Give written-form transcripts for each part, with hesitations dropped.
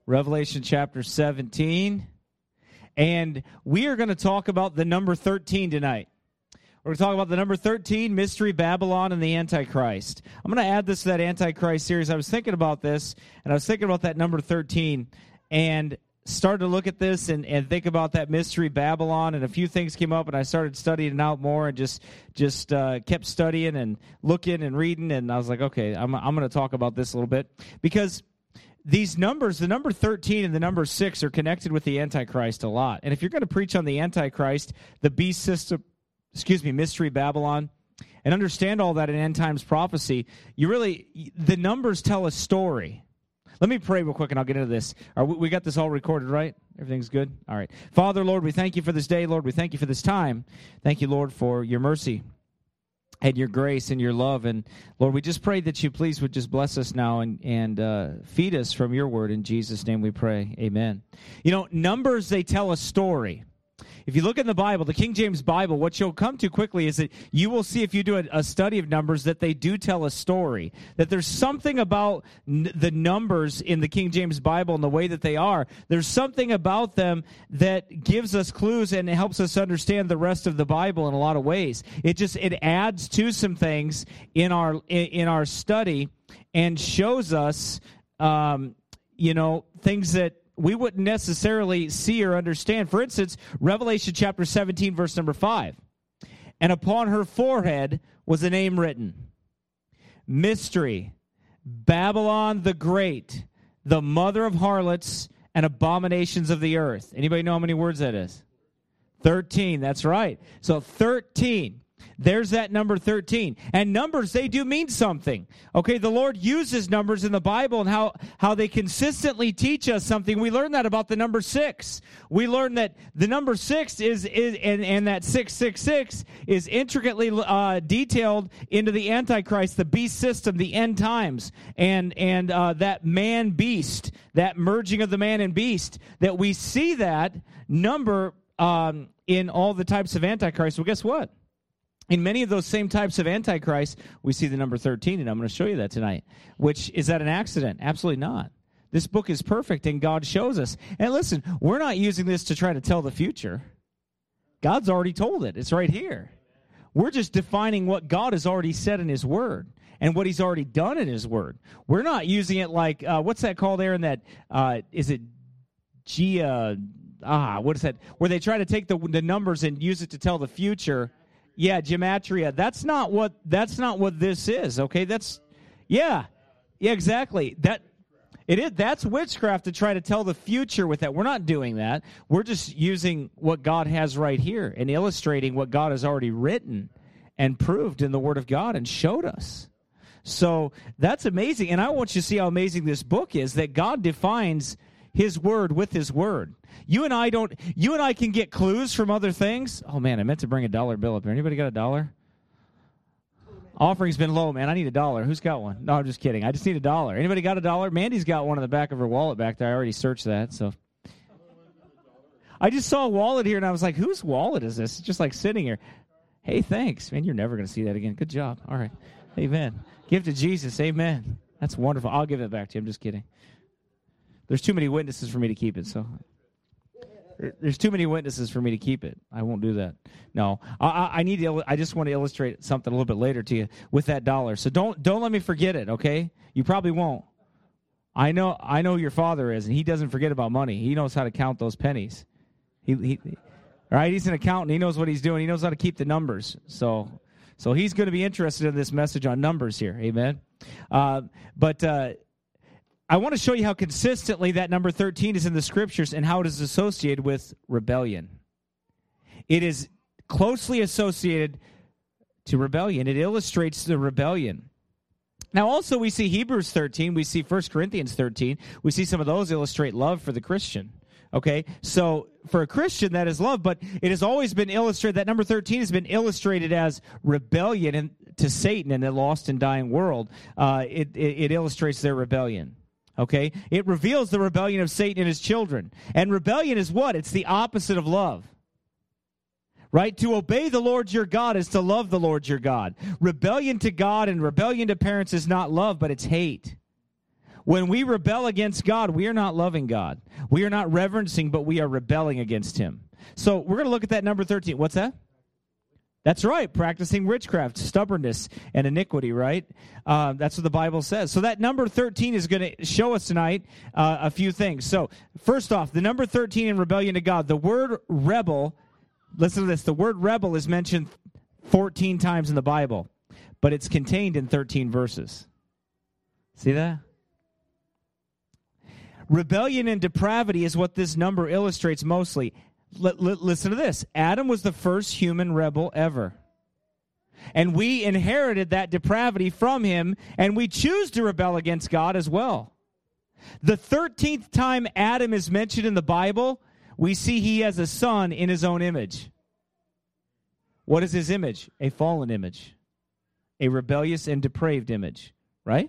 Revelation chapter 17. And we are going to talk about the number 13 tonight. We're going to talk about the number 13, Mystery Babylon and the Antichrist. I'm going to add this to that Antichrist series. I was thinking about this, and I was thinking about that number 13, and started to look at this and think about that Mystery Babylon, and a few things came up, and I started studying it out more and just kept studying and looking and reading, and I was like, okay, I'm going to talk about this a little bit, because these numbers, the number 13 and the number 6, are connected with the Antichrist a lot. And if you're going to preach on the Antichrist, the beast system, Mystery Babylon, and understand all that in end times prophecy, the numbers tell a story. Let me pray real quick, and I'll get into this. We got this all recorded, right? Everything's good? All right. Father, Lord, we thank you for this day. Lord, we thank you for this time. Thank you, Lord, for your mercy and your grace and your love. And, Lord, we just pray that you please would just bless us now and feed us from your word. In Jesus' name we pray. Amen. You know, numbers, they tell a story. If you look in the Bible, the King James Bible, what you'll come to quickly is that you will see, if you do a study of numbers, that they do tell a story. That there's something about the numbers in the King James Bible and the way that they are. There's something about them that gives us clues and it helps us understand the rest of the Bible in a lot of ways. It adds to some things in our study and shows us, things that we wouldn't necessarily see or understand. For instance, Revelation chapter 17, verse number 5. And upon her forehead was a name written, Mystery, Babylon the Great, the mother of harlots and abominations of the earth. Anybody know how many words that is? 13, that's right. So 13. There's that number 13. And numbers, they do mean something. Okay, the Lord uses numbers in the Bible and how they consistently teach us something. We learn that about the number 6. We learn that the number 6 is that 666 is intricately detailed into the Antichrist, the beast system, the end times, and that man-beast, that merging of the man and beast, that we see that number in all the types of Antichrist. Well, guess what? In many of those same types of Antichrist, we see the number 13, and I'm going to show you that tonight. Which, is that an accident? Absolutely not. This book is perfect, and God shows us. And listen, we're not using this to try to tell the future. God's already told it. It's right here. We're just defining what God has already said in His Word and what He's already done in His Word. We're not using it like, what's that called there in that, is it what is that? Where they try to take the numbers and use it to tell the future. Yeah, gematria. That's not what this is. Okay, yeah, exactly. That's witchcraft to try to tell the future with that. We're not doing that. We're just using what God has right here and illustrating what God has already written and proved in the Word of God and showed us. So that's amazing, and I want you to see how amazing this book is. That God defines His Word with His Word. You and I can get clues from other things. Oh, man, I meant to bring a $1 bill up here. Anybody got $1? Offering's been low, man. I need $1. Who's got one? No, I'm just kidding. I just need $1. Anybody got $1? Mandy's got one in the back of her wallet back there. I already searched that, so. I just saw a wallet here, and I was like, whose wallet is this? It's just like sitting here. Hey, thanks. Man, you're never going to see that again. Good job. All right. Amen. Give to Jesus. Amen. That's wonderful. I'll give it back to you. I'm just kidding. There's too many witnesses for me to keep it, so. There's too many witnesses for me to keep it. I won't do that. No, I just want to illustrate something a little bit later to you with that $1. So don't let me forget it. Okay, you probably won't. I know who your father is, and he doesn't forget about money. He knows how to count those pennies. Right? He's an accountant. He knows what he's doing. He knows how to keep the numbers. So he's going to be interested in this message on numbers here. Amen. But I want to show you how consistently that number 13 is in the Scriptures and how it is associated with rebellion. It is closely associated to rebellion. It illustrates the rebellion. Now, also, we see Hebrews 13. We see 1 Corinthians 13. We see some of those illustrate love for the Christian. Okay? So, for a Christian, that is love, but it has always been illustrated, that number 13 has been illustrated as rebellion to Satan in the lost and dying world. It illustrates their rebellion. Okay? It reveals the rebellion of Satan and his children. And rebellion is what? It's the opposite of love. Right? To obey the Lord your God is to love the Lord your God. Rebellion to God and rebellion to parents is not love, but it's hate. When we rebel against God, we are not loving God. We are not reverencing, but we are rebelling against him. So we're going to look at that number 13. What's that? That's right, practicing witchcraft, stubbornness, and iniquity, right? That's what the Bible says. So that number 13 is going to show us tonight a few things. So first off, the number 13 in rebellion to God, the word rebel, listen to this, the word rebel is mentioned 14 times in the Bible, but it's contained in 13 verses. See that? Rebellion and depravity is what this number illustrates mostly. Listen to this. Adam was the first human rebel ever. And we inherited that depravity from him, and we choose to rebel against God as well. The 13th time Adam is mentioned in the Bible, we see he has a son in his own image. What is his image? A fallen image. A rebellious and depraved image, right?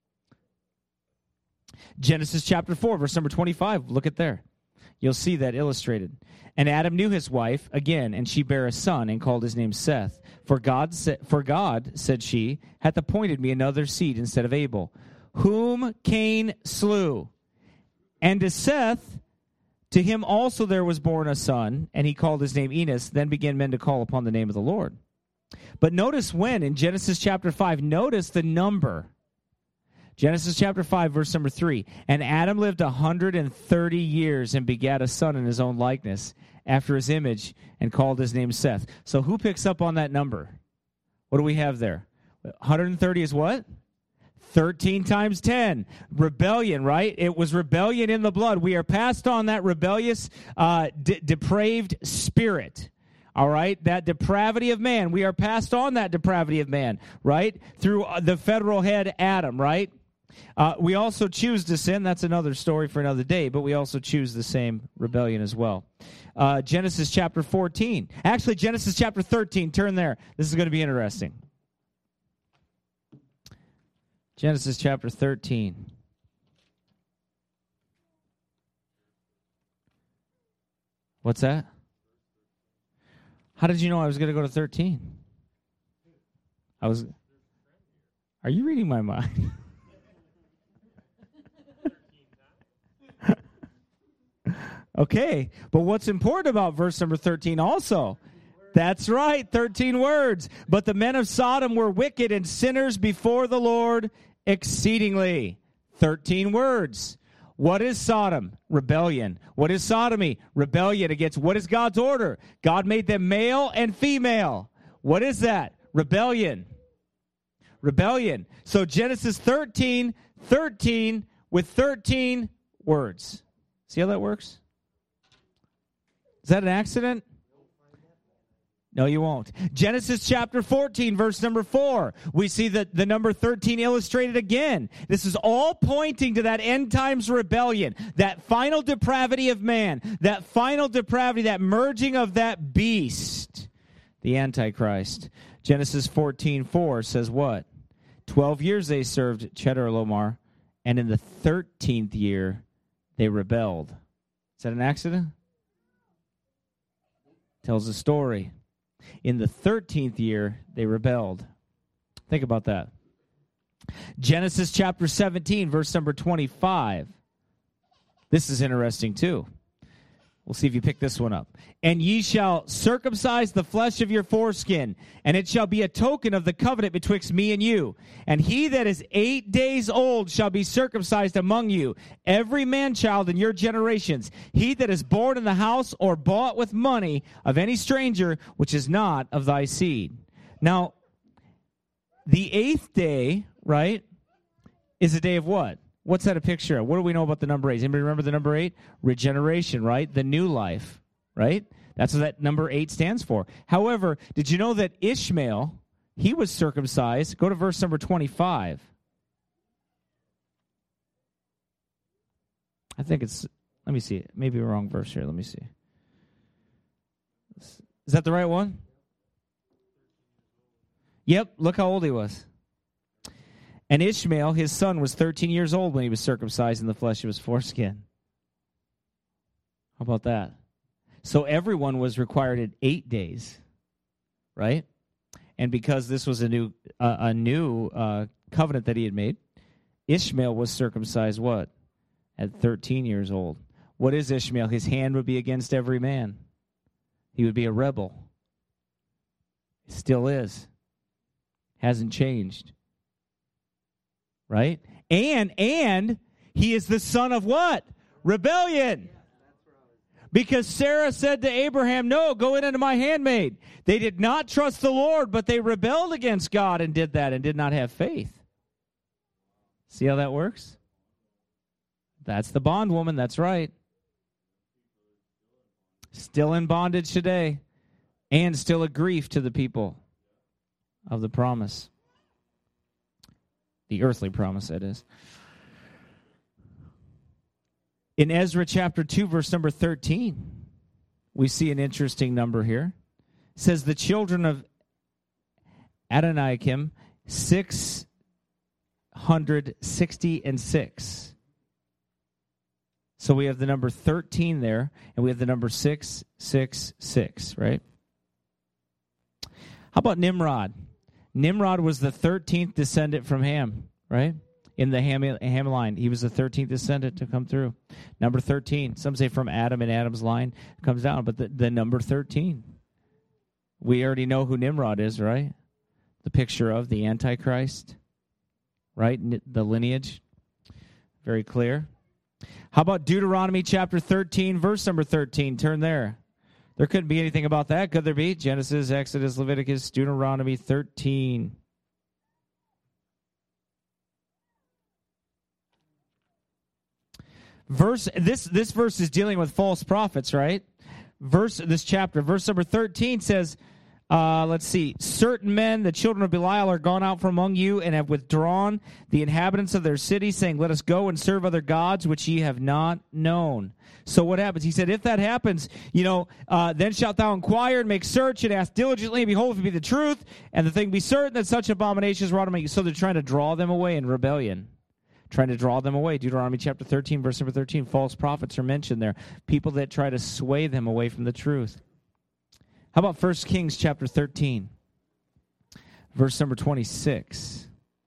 Genesis chapter 4, verse number 25. Look at there. You'll see that illustrated. And Adam knew his wife again, and she bare a son, and called his name Seth. For God, said she, hath appointed me another seed instead of Abel, whom Cain slew. And to Seth, to him also there was born a son, and he called his name Enos. Then began men to call upon the name of the Lord. But notice when, in Genesis chapter 5, notice the number. Genesis chapter 5, verse number 3. And Adam lived 130 years and begat a son in his own likeness, after his image, and called his name Seth. So who picks up on that number? What do we have there? 130 is what? 13 times 10. Rebellion, right? It was rebellion in the blood. We are passed on that rebellious, depraved spirit. All right? That depravity of man. We are passed on that depravity of man, right? Through the federal head Adam, right? We also choose to sin. That's another story for another day, but we also choose the same rebellion as well. Genesis chapter 14. Actually, Genesis chapter 13. Turn there. This is going to be interesting. Genesis chapter 13. What's that? How did you know I was going to go to 13? Are you reading my mind? Okay, but what's important about verse number 13 also? That's right, 13 words. But the men of Sodom were wicked and sinners before the Lord exceedingly. 13 words. What is Sodom? Rebellion. What is sodomy? Rebellion against what is God's order? God made them male and female. What is that? Rebellion. Rebellion. So Genesis 13 with 13 words. See how that works? Is that an accident? No, you won't. Genesis chapter 14, verse number 4. We see that the number 13 illustrated again. This is all pointing to that end times rebellion, that final depravity of man, that final depravity, that merging of that beast, the Antichrist. Genesis 14:4 says what? 12 years they served Chedorlaomer, and in the 13th year they rebelled. Is that an accident? Tells a story. In the 13th year, they rebelled. Think about that. Genesis chapter 17, verse number 25. This is interesting too. We'll see if you pick this one up. And ye shall circumcise the flesh of your foreskin, and it shall be a token of the covenant betwixt me and you. And he that is 8 days old shall be circumcised among you, every man-child in your generations. He that is born in the house or bought with money of any stranger, which is not of thy seed. Now, the 8th day, right, is a day of what? What's that a picture of? What do we know about the number 8? Anybody remember the number 8? Regeneration, right? The new life, right? That's what that number 8 stands for. However, did you know that Ishmael, he was circumcised? Go to verse number 25. I think it's, let me see. Maybe a wrong verse here. Let me see. Is that the right one? Yep, look how old he was. And Ishmael, his son, was 13 years old when he was circumcised in the flesh of his foreskin. How about that? So everyone was required at 8 days, right? And because this was a new covenant that he had made, Ishmael was circumcised what? At 13 years old. What is Ishmael? His hand would be against every man. He would be a rebel. Still is. Hasn't changed. Right? And he is the son of what? Rebellion. Because Sarah said to Abraham, no, go in unto my handmaid. They did not trust the Lord, but they rebelled against God and did that and did not have faith. See how that works? That's the bondwoman. That's right. Still in bondage today, and still a grief to the people of the promise. The earthly promise, that is. In Ezra chapter 2, verse number 13, we see an interesting number here. It says, the children of Adoniakim, 666. So we have the number 13 there, and we have the number 666, right? How about Nimrod? Nimrod was the 13th descendant from Ham, right? In the Ham line. He was the 13th descendant to come through. Number 13. Some say from Adam, and Adam's line comes down, but the number 13. We already know who Nimrod is, right? The picture of the Antichrist, right? The lineage. Very clear. How about Deuteronomy chapter 13, verse number 13? Turn there. There couldn't be anything about that, could there be? Genesis, Exodus, Leviticus, Deuteronomy 13. This verse is dealing with false prophets, right? This chapter, verse number 13 says, let's see. Certain men, the children of Belial, are gone out from among you and have withdrawn the inhabitants of their cities, saying, let us go and serve other gods which ye have not known. So what happens? He said, if that happens, then shalt thou inquire and make search and ask diligently, and behold, if it be the truth, and the thing be certain that such abomination is wrought among you. So they're trying to draw them away in rebellion. Trying to draw them away. Deuteronomy chapter 13, verse number 13. False prophets are mentioned there. People that try to sway them away from the truth. How about 1 Kings chapter 13, verse number 26?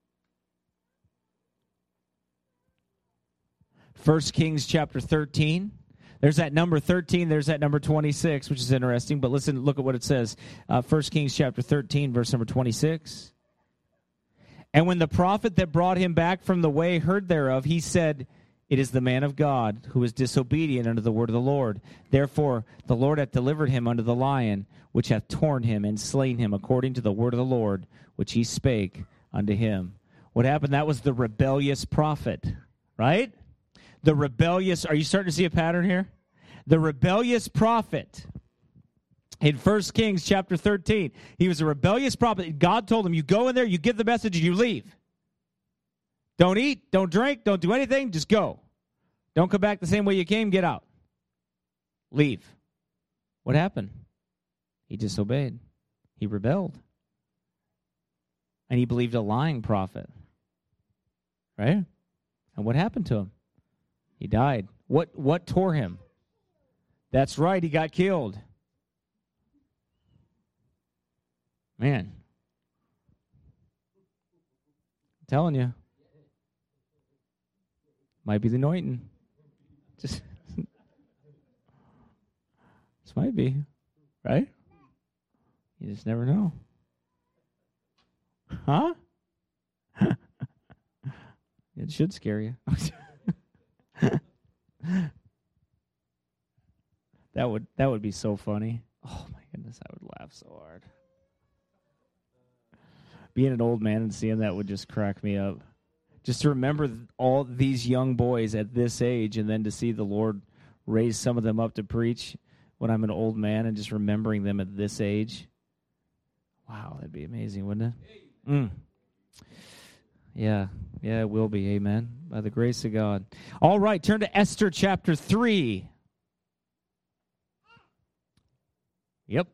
1 Kings chapter 13. There's that number 13. There's that number 26, which is interesting. But listen, look at what it says. 1 Kings chapter 13, verse number 26. And when the prophet that brought him back from the way heard thereof, he said, it is the man of God who is disobedient unto the word of the Lord. Therefore, the Lord hath delivered him unto the lion, which hath torn him and slain him according to the word of the Lord, which he spake unto him. What happened? That was the rebellious prophet, right? The rebellious, are you starting to see a pattern here? The rebellious prophet. In 1 Kings chapter 13, he was a rebellious prophet. God told him, you go in there, you give the message, and you leave. Don't eat, don't drink, don't do anything, just go. Don't come back the same way you came, get out. Leave. What happened? He disobeyed. He rebelled. And he believed a lying prophet. Right? And what happened to him? He died. What tore him? That's right, he got killed. Man. I'm telling you. Might be the anointing. Just this might be. Right? You just never know. Huh? It should scare you. That would be so funny. Oh my goodness, I would laugh so hard. Being an old man and seeing that would just crack me up. Just to remember all these young boys at this age, and then to see the Lord raise some of them up to preach when I'm an old man, and just remembering them at this age. Wow, that'd be amazing, wouldn't it? Yeah, it will be. Amen. By the grace of God. All right, turn to Esther chapter 3. Yep.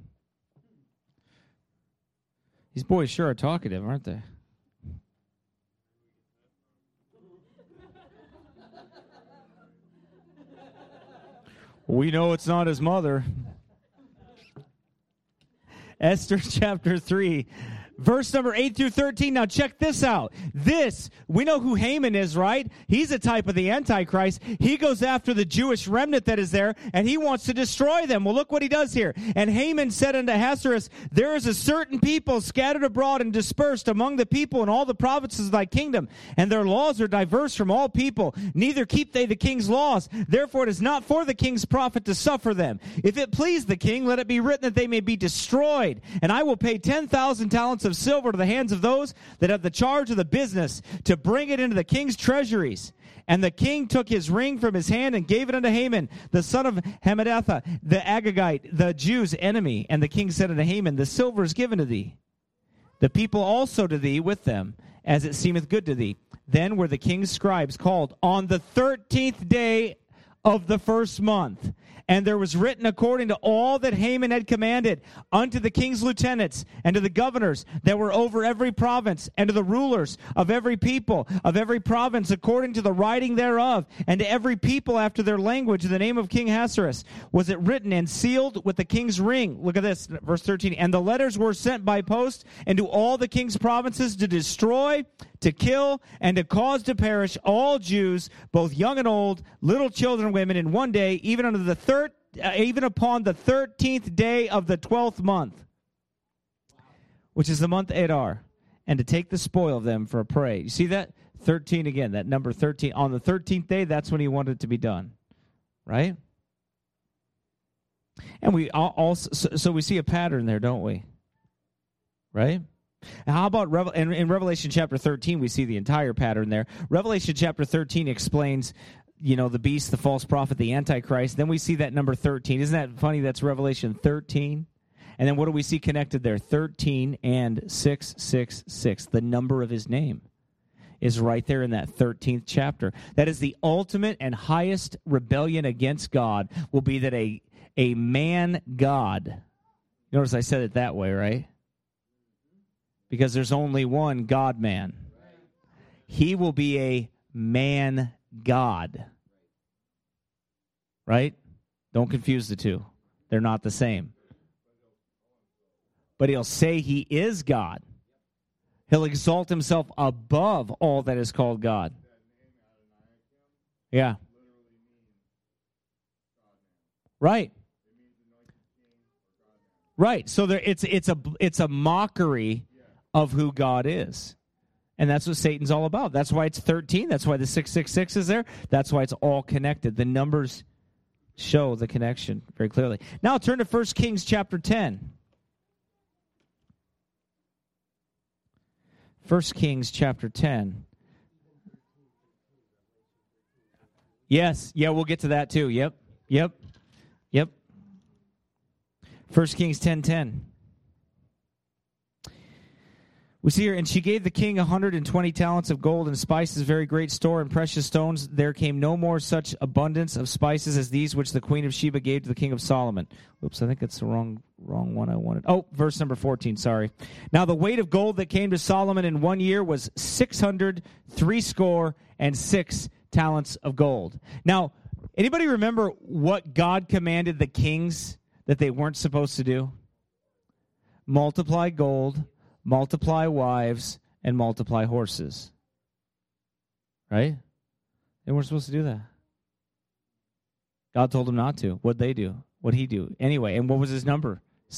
These boys sure are talkative, aren't they? We know it's not his mother. Esther chapter 3, Verse number 8 through 13. Now check this out. We know who Haman is, right? He's a type of the Antichrist. He goes after the Jewish remnant that is there, and he wants to destroy them. Well, look what he does here. And Haman said unto Ahasuerus, there is a certain people scattered abroad and dispersed among the people in all the provinces of thy kingdom, and their laws are diverse from all people. Neither keep they the king's laws. Therefore it is not for the king's profit to suffer them. If it please the king, let it be written that they may be destroyed. And I will pay 10,000 talents of silver to the hands of those that have the charge of the business, to bring it into the king's treasuries. And the king took his ring from his hand and gave it unto Haman, the son of Hammedatha, the Agagite, the Jews' enemy. And the king said unto Haman, the silver is given to thee, the people also to thee with them, as it seemeth good to thee. Then were the king's scribes called on the 13th day of the first month. And there was written according to all that Haman had commanded unto the king's lieutenants and to the governors that were over every province and to the rulers of every people of every province according to the writing thereof, and to every people after their language in the name of King Ahasuerus was it written and sealed with the king's ring. Look at this, verse 13. And the letters were sent by post into all the king's provinces to destroy, to kill, and to cause to perish all Jews, both young and old, little children and women, in one day, even upon the 13th day of the 12th month, which is the month Adar, and to take the spoil of them for a prey. You see that? 13 again, that number 13. On the 13th day, that's when he wanted it to be done, right? And we also, so we see a pattern there, don't we? Right? How about in Revelation chapter 13, we see the entire pattern there. Revelation chapter 13 explains, the beast, the false prophet, the Antichrist. Then we see that number 13. Isn't that funny? That's Revelation 13. And then what do we see connected there? 13 and 666. The number of his name is right there in that 13th chapter. That is the ultimate and highest rebellion against God, will be that a man God. Notice I said it that way, right? Because there's only one God-man. He will be a man-God. Right? Don't confuse the two. They're not the same. But he'll say he is God. He'll exalt himself above all that is called God. Yeah. Right. Right. So it's a mockery of who God is. And that's what Satan's all about. That's why it's 13. That's why the 666 is there. That's why it's all connected. The numbers show the connection very clearly. Now turn to 1 Kings chapter 10. 1 Kings chapter 10. Yes. Yeah, we'll get to that too. Yep. 1 Kings 10:10. We see here, and she gave the king 120 talents of gold and spices, very great store and precious stones. There came no more such abundance of spices as these which the queen of Sheba gave to the king of Solomon. Oops, I think that's the wrong one I wanted. Oh, verse number 14, sorry. Now the weight of gold that came to Solomon in 1 year was 666 talents of gold. Now, anybody remember what God commanded the kings that they weren't supposed to do? Multiply gold, multiply wives, and multiply horses. Right? They weren't supposed to do that. God told them not to. What'd they do? What'd he do? Anyway, and what was his number?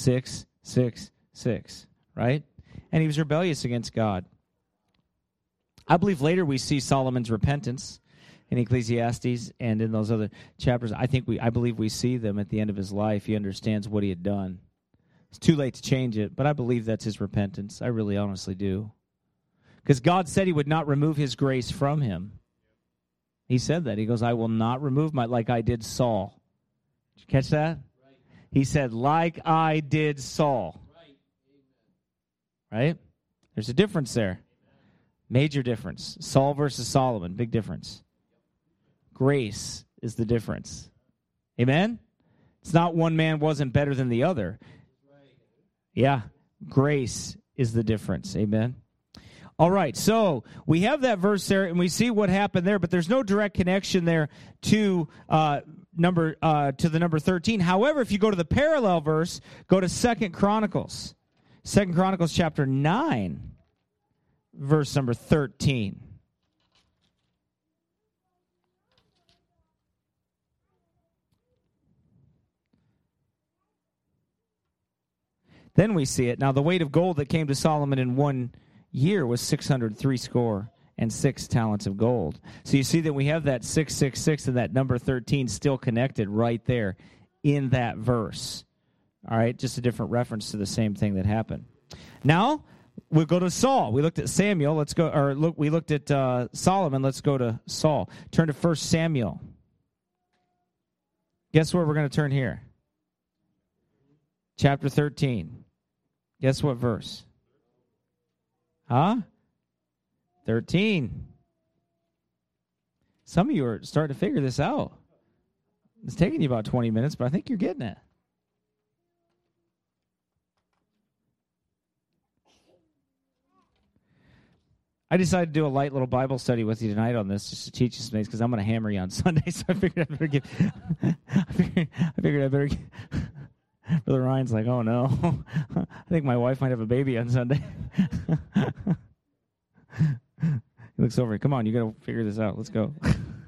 666. Right? And he was rebellious against God. I believe later we see Solomon's repentance in Ecclesiastes and in those other chapters. I believe we see them at the end of his life. He understands what he had done. It's too late to change it, but I believe that's his repentance. I really honestly do. Because God said he would not remove his grace from him. He said that. He goes, I will not remove like I did Saul. Did you catch that? Right. He said, like I did Saul. Right? There's a difference there. Major difference. Saul versus Solomon. Big difference. Grace is the difference. Amen? It's not one man wasn't better than the other. Yeah, grace is the difference. Amen. All right, so we have that verse there, and we see what happened there, but there's no direct connection there to the number 13. However, if you go to the parallel verse, go to 2 Chronicles. 2 Chronicles chapter 9, verse number 13. Then we see it. Now, the weight of gold that came to Solomon in 1 year was 606 talents of gold. So you see that we have that 666 and that number 13 still connected right there in that verse. All right, just a different reference to the same thing that happened. Now, we'll go to Saul. We looked at Samuel. We looked at Solomon. Let's go to Saul. Turn to 1 Samuel. Guess where we're going to turn here? Chapter 13. Guess what verse? Huh? 13. Some of you are starting to figure this out. It's taking you about 20 minutes, but I think you're getting it. I decided to do a light little Bible study with you tonight on this, just to teach you some things, because I'm going to hammer you on Sunday. So I figured I better give. I figured I better. Brother Ryan's like, oh no, I think my wife might have a baby on Sunday. He looks over. Come on, you got to figure this out. Let's go.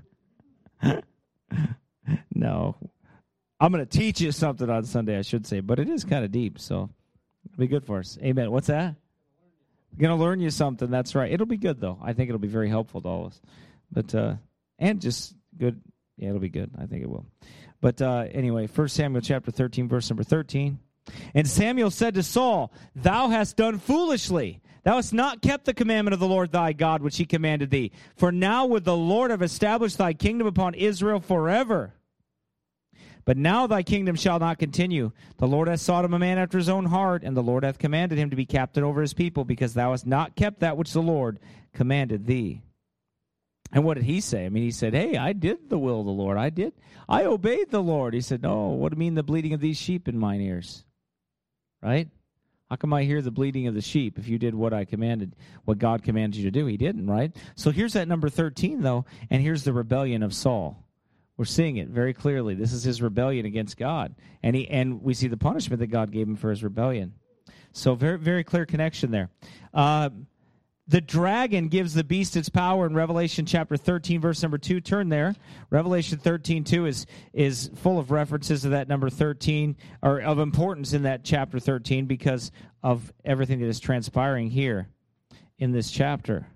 No, I'm going to teach you something on Sunday, I should say, but it is kind of deep, so it'll be good for us. Amen. What's that? Going to learn you something. That's right. It'll be good, though. I think it'll be very helpful to all of us. But and just good. Yeah, it'll be good. I think it will. But anyway, 1 Samuel chapter 13, verse number 13. And Samuel said to Saul, Thou hast done foolishly. Thou hast not kept the commandment of the Lord thy God, which he commanded thee. For now would the Lord have established thy kingdom upon Israel forever. But now thy kingdom shall not continue. The Lord hath sought him a man after his own heart, and the Lord hath commanded him to be captain over his people, because thou hast not kept that which the Lord commanded thee. And what did he say? I mean, he said, hey, I did the will of the Lord. I obeyed the Lord. He said, no, what do you mean the bleating of these sheep in mine ears? Right? How come I hear the bleating of the sheep if you did what I commanded, what God commanded you to do? He didn't, right? So here's that number 13, though, and here's the rebellion of Saul. We're seeing it very clearly. This is his rebellion against God. And we see the punishment that God gave him for his rebellion. So very, very clear connection there. The dragon gives the beast its power in Revelation chapter 13, verse number 2. Turn there. Revelation 13:2 is full of references to that number 13, or of importance in that chapter 13, because of everything that is transpiring here in this chapter.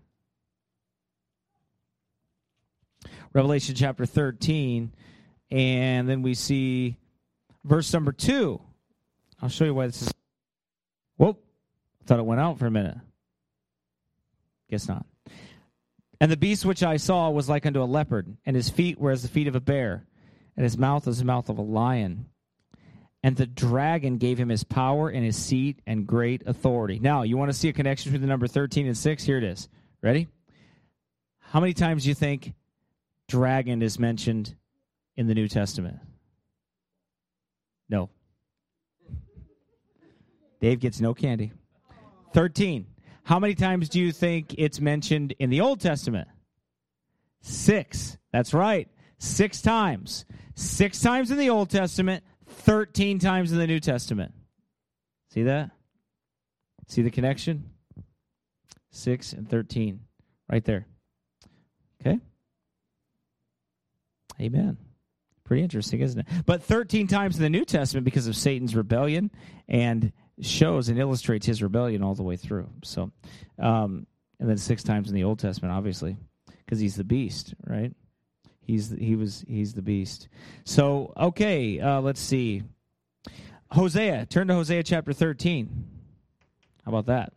Revelation chapter 13, and then we see verse number 2. I'll show you why this is. Whoa, I thought it went out for a minute. Guess not. And the beast which I saw was like unto a leopard, and his feet were as the feet of a bear, and his mouth as the mouth of a lion. And the dragon gave him his power and his seat and great authority. Now, you want to see a connection between the number 13 and 6? Here it is. Ready? How many times do you think dragon is mentioned in the New Testament? No. Dave gets no candy. 13. How many times do you think it's mentioned in the Old Testament? 6. That's right. 6 times. 6 times in the Old Testament, 13 times in the New Testament. See that? See the connection? 6 and 13. Right there. Okay? Amen. Pretty interesting, isn't it? But 13 times in the New Testament because of Satan's rebellion, and shows and illustrates his rebellion all the way through. So, and then 6 times in the Old Testament, obviously, because he's the beast, right? He's the beast. So, okay, let's see. Hosea. Turn to Hosea chapter 13. How about that?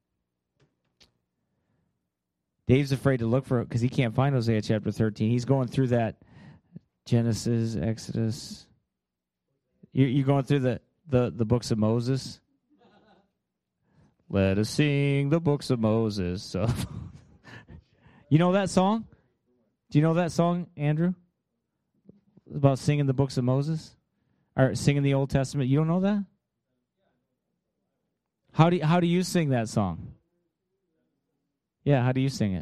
Dave's afraid to look for it because he can't find Hosea chapter 13. He's going through that Genesis, Exodus. You're going through the books of Moses. Let us sing the books of Moses. So, you know that song? Do you know that song, Andrew? About singing the books of Moses? Or singing the Old Testament? You don't know that? How do you sing that song? Yeah, how do you sing it?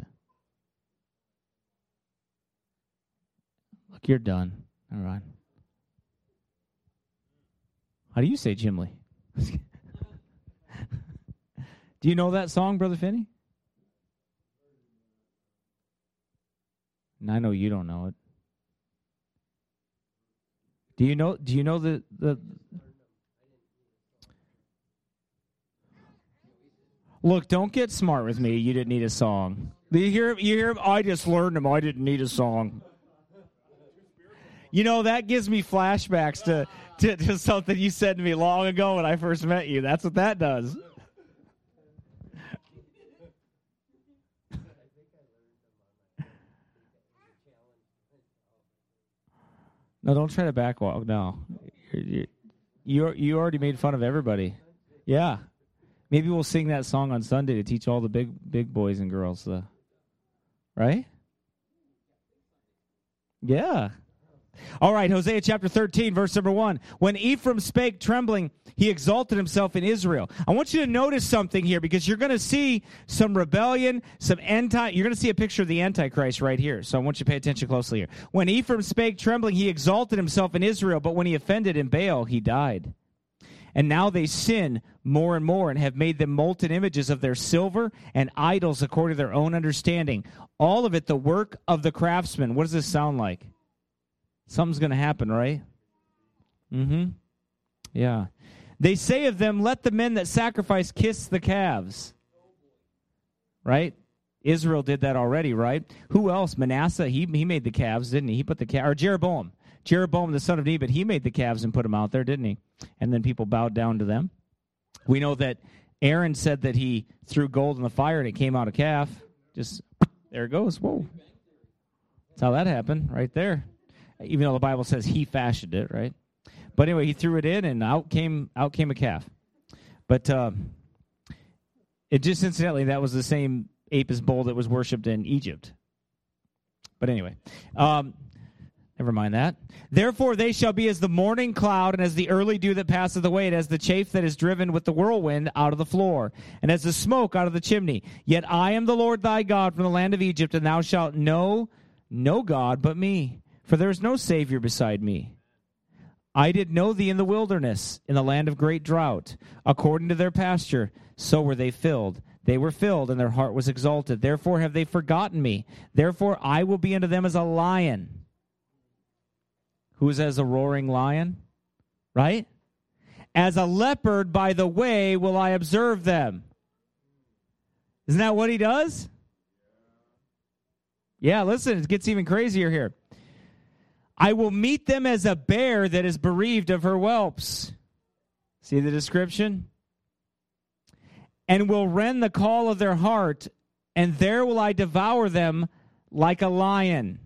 Look, you're done. All right. How do you say Jim Lee? Do you know that song, Brother Finney? And I know you don't know it. Do you know the Look, don't get smart with me. You didn't need a song. You hear I just learned them. I didn't need a song. You know, that gives me flashbacks to something you said to me long ago when I first met you. That's what that does. No, don't try to backwalk. No. You already made fun of everybody. Yeah. Maybe we'll sing that song on Sunday to teach all the big boys and girls. Right? Yeah. All right, Hosea chapter 13, verse number 1. When Ephraim spake trembling, he exalted himself in Israel. I want you to notice something here because you're going to see some rebellion, you're going to see a picture of the Antichrist right here. So I want you to pay attention closely here. When Ephraim spake trembling, he exalted himself in Israel, but when he offended in Baal, he died. And now they sin more and more and have made them molten images of their silver and idols according to their own understanding. All of it the work of the craftsman. What does this sound like? Something's going to happen, right? Mm-hmm. Yeah. They say of them, let the men that sacrifice kiss the calves. Right? Israel did that already, right? Who else? Manasseh, he made the calves, didn't he? He put the calves, or Jeroboam. Jeroboam, the son of Nebat, he made the calves and put them out there, didn't he? And then people bowed down to them. We know that Aaron said that he threw gold in the fire and it came out a calf. Just, there it goes. Whoa. That's how that happened, right there. Even though the Bible says he fashioned it, right? But anyway, he threw it in, and out came a calf. But it just incidentally, that was the same Apis bull that was worshipped in Egypt. But anyway, never mind that. Therefore they shall be as the morning cloud, and as the early dew that passeth away, and as the chaff that is driven with the whirlwind out of the floor, and as the smoke out of the chimney. Yet I am the Lord thy God from the land of Egypt, and thou shalt know no God but me. For there is no Savior beside me. I did know thee in the wilderness, in the land of great drought. According to their pasture, so were they filled. They were filled, and their heart was exalted. Therefore have they forgotten me. Therefore I will be unto them as a lion. Who is as a roaring lion? Right? As a leopard by the way will I observe them. Isn't that what he does? Yeah, listen, it gets even crazier here. I will meet them as a bear that is bereaved of her whelps. See the description? And will rend the call of their heart, and there will I devour them like a lion.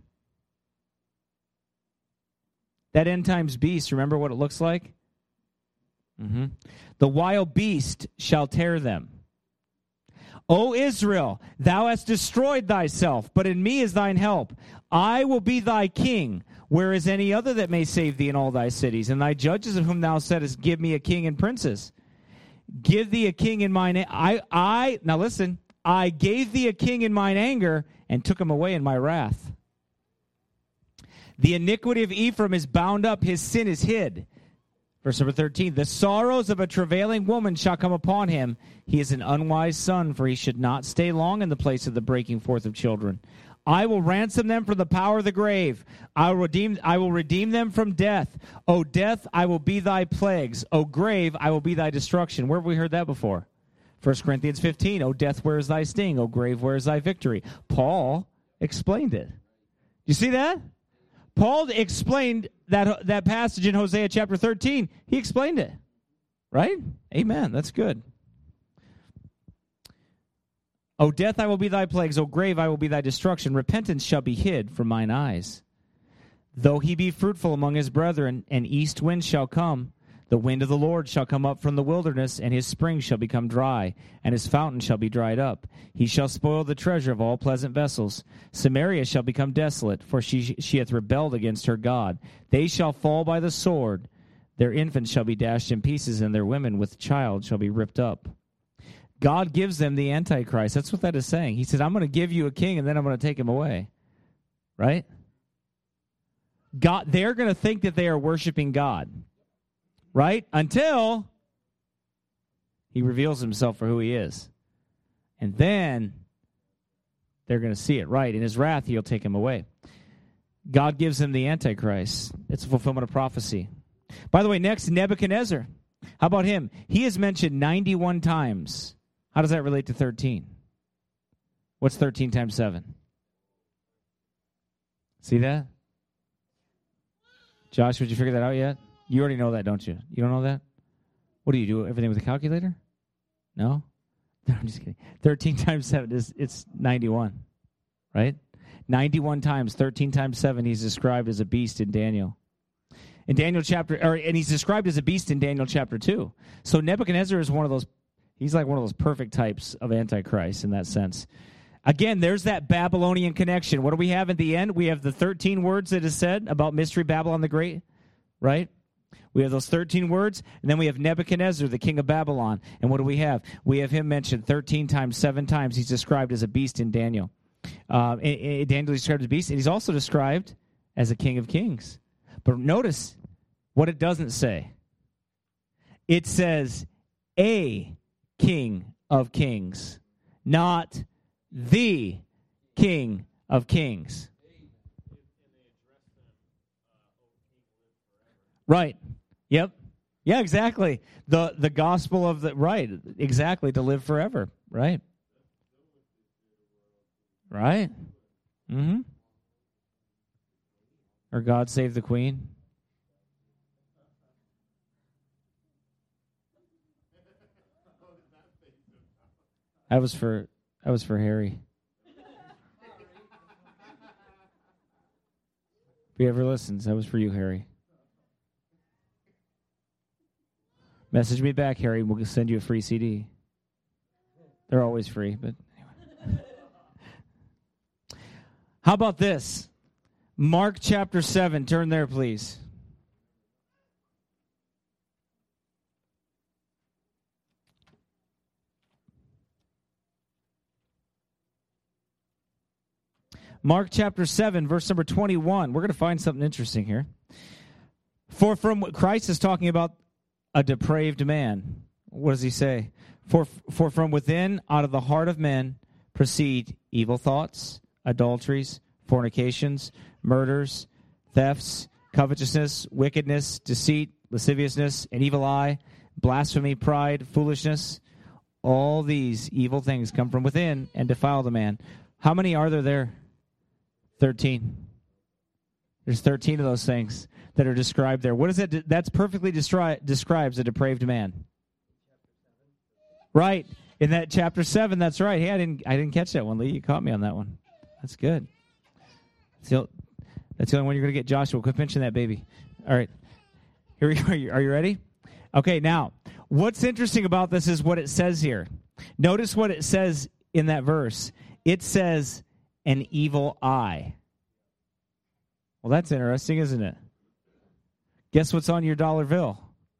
That end times beast, remember what it looks like? Mm-hmm. The wild beast shall tear them. O Israel, thou hast destroyed thyself, but in me is thine help. I will be thy king. Where is any other that may save thee in all thy cities? And thy judges of whom thou saidest, give me a king and princes. Give thee a king in mine... Now listen. I gave thee a king in mine anger and took him away in my wrath. The iniquity of Ephraim is bound up, his sin is hid. Verse number 13, the sorrows of a travailing woman shall come upon him. He is an unwise son, for he should not stay long in the place of the breaking forth of children. I will ransom them from the power of the grave. I will redeem them from death. O death, I will be thy plagues. O grave, I will be thy destruction. Where have we heard that before? 1 Corinthians 15, O death, where is thy sting? O grave, where is thy victory? Paul explained it. You see that? Paul explained that passage in Hosea chapter 13. He explained it. Right? Amen. That's good. O death, I will be thy plagues. O grave, I will be thy destruction. Repentance shall be hid from mine eyes. Though he be fruitful among his brethren, an east wind shall come. The wind of the Lord shall come up from the wilderness, and his springs shall become dry, and his fountain shall be dried up. He shall spoil the treasure of all pleasant vessels. Samaria shall become desolate, for she hath rebelled against her God. They shall fall by the sword. Their infants shall be dashed in pieces, and their women with child shall be ripped up. God gives them the Antichrist. That's what that is saying. He said, I'm going to give you a king, and then I'm going to take him away. Right? God, they're going to think that they are worshiping God. Right? Until he reveals himself for who he is. And then they're going to see it, right? In his wrath, he'll take him away. God gives him the Antichrist. It's a fulfillment of prophecy. By the way, next, Nebuchadnezzar. How about him? He is mentioned 91 times. How does that relate to 13? What's 13 times 7? See that? Josh, would you figure that out yet? You already know that, don't you? You don't know that? What do? Everything with a calculator? No? No, I'm just kidding. 13 times 7 it's 91, right? 91 times, 13 times 7, he's described as a beast in Daniel. In Daniel and he's described as a beast in Daniel chapter 2. So Nebuchadnezzar is he's like one of those perfect types of Antichrist in that sense. Again, there's that Babylonian connection. What do we have at the end? We have the 13 words that is said about Mystery Babylon the Great, right? We have those 13 words, and then we have Nebuchadnezzar, the king of Babylon. And what do we have? We have him mentioned 13 times, 7 times. He's described as a beast in Daniel. Daniel is described as a beast, and he's also described as a king of kings. But notice what it doesn't say. It says a king of kings, not the king of kings. Right. Yep. Yeah, exactly. The gospel of the right, exactly, to live forever. Right. Right. Mm-hmm. Or God save the Queen. That was for Harry. If he ever listens, that was for you, Harry. Message me back, Harry. We'll send you a free CD. They're always free, but anyway. How about this? Mark chapter 7. Turn there, please. Mark chapter 7, verse number 21. We're going to find something interesting here. For from Christ is talking about a depraved man. What does he say? For from within, out of the heart of men, proceed evil thoughts, adulteries, fornications, murders, thefts, covetousness, wickedness, deceit, lasciviousness, an evil eye, blasphemy, pride, foolishness. All these evil things come from within and defile the man. How many are there? 13. There's 13 of those things that are described there. What is it? That's perfectly describes a depraved man. Right. In that chapter 7, that's right. Hey, I didn't catch that one, Lee. You caught me on that one. That's good. That's the only one you're going to get, Joshua. Quit pinching that baby. All right. Here we go. Are you ready? Okay, now, what's interesting about this is what it says here. Notice what it says in that verse. It says, an evil eye. Well, that's interesting, isn't it? Guess what's on your dollar bill?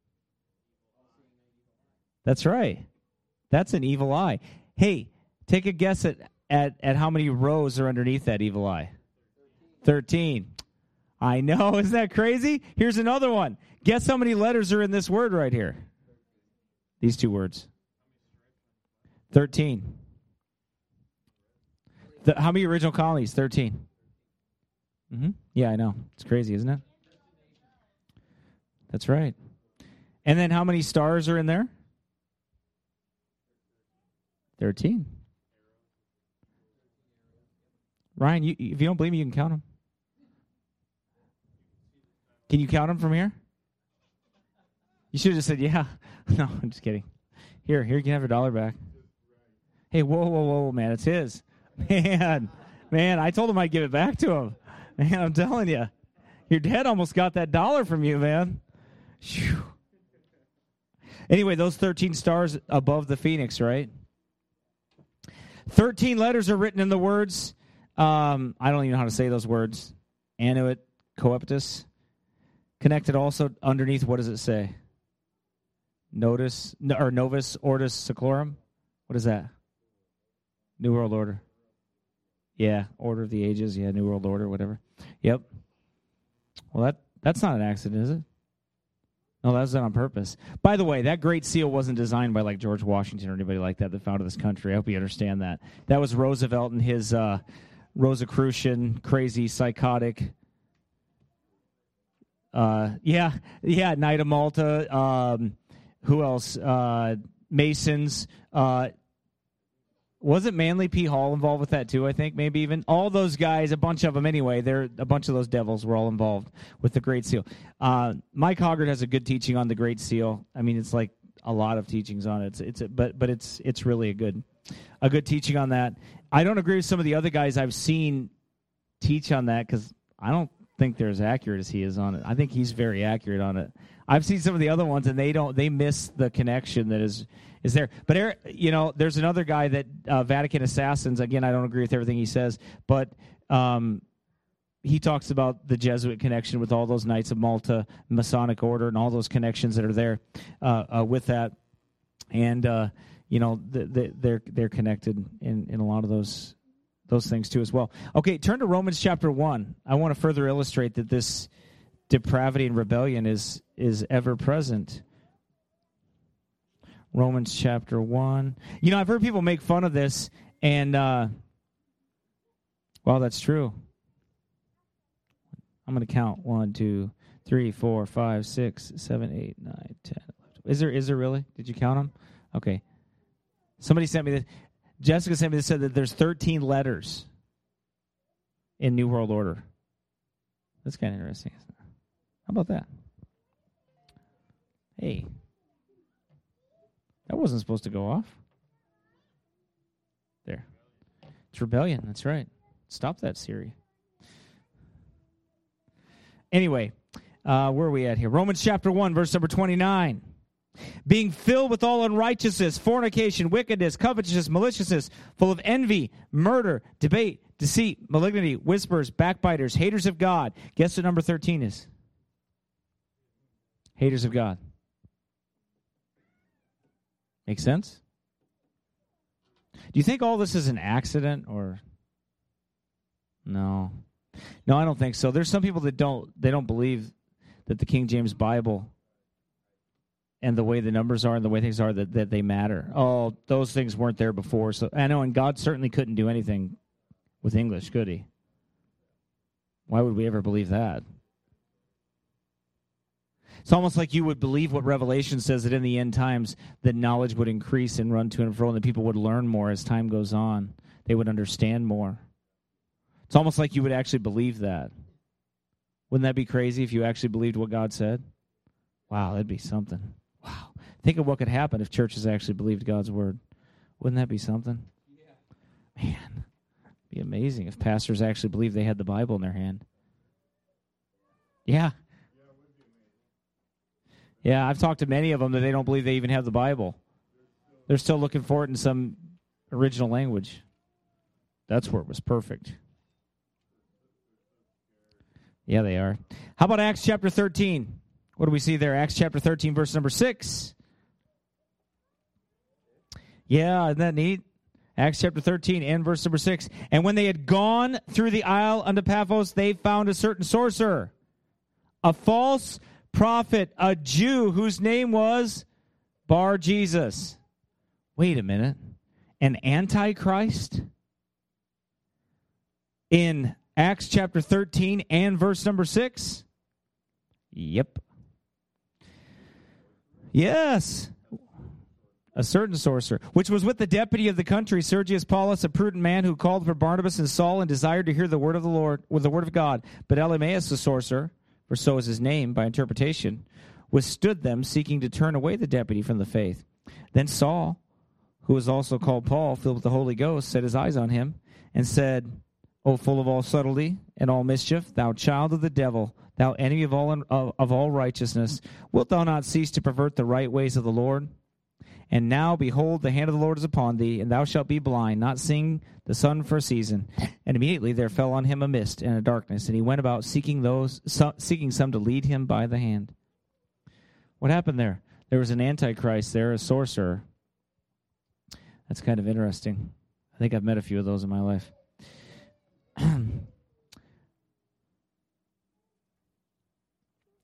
That's right. That's an evil eye. Hey, take a guess at how many rows are underneath that evil eye. 13. I know. Isn't that crazy? Here's another one. Guess how many letters are in this word right here? These two words. 13. How many original colonies? 13. Mm-hmm. Yeah, I know. It's crazy, isn't it? That's right. And then how many stars are in there? 13. Ryan, if you don't believe me, you can count them. Can you count them from here? You should have just said, yeah. No, I'm just kidding. Here, you can have your dollar back. Hey, whoa, man, it's his. Man, I told him I'd give it back to him. Man, I'm telling you. Your dad almost got that dollar from you, man. Whew. Anyway, those 13 stars above the phoenix, right? 13 letters are written in the words. I don't even know how to say those words. Annuit, coeptus. Connected also underneath, what does it say? Novus Ordo Seclorum. What is that? New World Order. Yeah, Order of the Ages. Yeah, New World Order, whatever. Yep. Well, that's not an accident, is it? No, that was done on purpose. By the way, that Great Seal wasn't designed by like George Washington or anybody like that founded this country. I hope you understand that. That was Roosevelt and his Rosicrucian, crazy, psychotic. Knight of Malta. Who else? Masons. Wasn't Manly P. Hall involved with that too, I think, maybe even? All those guys, a bunch of them anyway, a bunch of those devils were all involved with the Great Seal. Mike Hoggart has a good teaching on the Great Seal. I mean, it's like a lot of teachings on it. But it's really a good teaching on that. I don't agree with some of the other guys I've seen teach on that because I don't think they're as accurate as he is on it. I think he's very accurate on it. I've seen some of the other ones, and they miss the connection that is there. But there's another guy that Vatican Assassins. Again, I don't agree with everything he says, but he talks about the Jesuit connection with all those Knights of Malta, Masonic Order, and all those connections that are there with that. And they're connected in a lot of those things too as well. Okay, turn to Romans chapter 1. I want to further illustrate that this depravity and rebellion is ever present. Romans chapter 1. I've heard people make fun of this, and that's true. I'm going to count 1, 2, 3, 4, 5, 6, 7, 8, 9, 10, 11. Is there really? Did you count them? Okay. Somebody sent me this. Jessica sent me this, said that there's 13 letters in New World Order. That's kind of interesting, isn't it? How about that? Hey. That wasn't supposed to go off. There. It's rebellion. That's right. Stop that, Siri. Anyway, where are we at here? Romans chapter 1, verse number 29. Being filled with all unrighteousness, fornication, wickedness, covetousness, maliciousness, full of envy, murder, debate, deceit, malignity, whispers, backbiters, haters of God. Guess what number 13 is? Haters of God. Make sense? Do you think all this is an accident or no? No, I don't think so. There's some people that don't believe that the King James Bible and the way the numbers are and the way things are that they matter. Oh, those things weren't there before. So I know, and God certainly couldn't do anything with English, could he? Why would we ever believe that? It's almost like you would believe what Revelation says, that in the end times that knowledge would increase and run to and fro, and that people would learn more as time goes on. They would understand more. It's almost like you would actually believe that. Wouldn't that be crazy if you actually believed what God said? Wow, that'd be something. Wow. Think of what could happen if churches actually believed God's word. Wouldn't that be something? Yeah. Man, it'd be amazing if pastors actually believed they had the Bible in their hand. Yeah. Yeah, I've talked to many of them that they don't believe they even have the Bible. They're still looking for it in some original language. That's where it was perfect. Yeah, they are. How about Acts chapter 13? What do we see there? Acts chapter 13, verse number 6. Yeah, isn't that neat? Acts chapter 13 and verse number 6. And when they had gone through the isle unto Paphos, they found a certain sorcerer, a false prophet, a Jew whose name was Bar Jesus. Wait a minute. An antichrist? In Acts chapter 13 and verse number 6? Yep. Yes. A certain sorcerer, which was with the deputy of the country, Sergius Paulus, a prudent man who called for Barnabas and Saul and desired to hear the word of the Lord, with the word of God. But Elymaeus, the sorcerer, for so is his name by interpretation, withstood them, seeking to turn away the deputy from the faith. Then Saul, who was also called Paul, filled with the Holy Ghost, set his eyes on him and said, O full of all subtlety and all mischief, thou child of the devil, thou enemy of all righteousness, wilt thou not cease to pervert the right ways of the Lord? And now, behold, the hand of the Lord is upon thee, and thou shalt be blind, not seeing the sun for a season. And immediately there fell on him a mist and a darkness, and he went about seeking some to lead him by the hand. What happened there? There was an antichrist there, a sorcerer. That's kind of interesting. I think I've met a few of those in my life.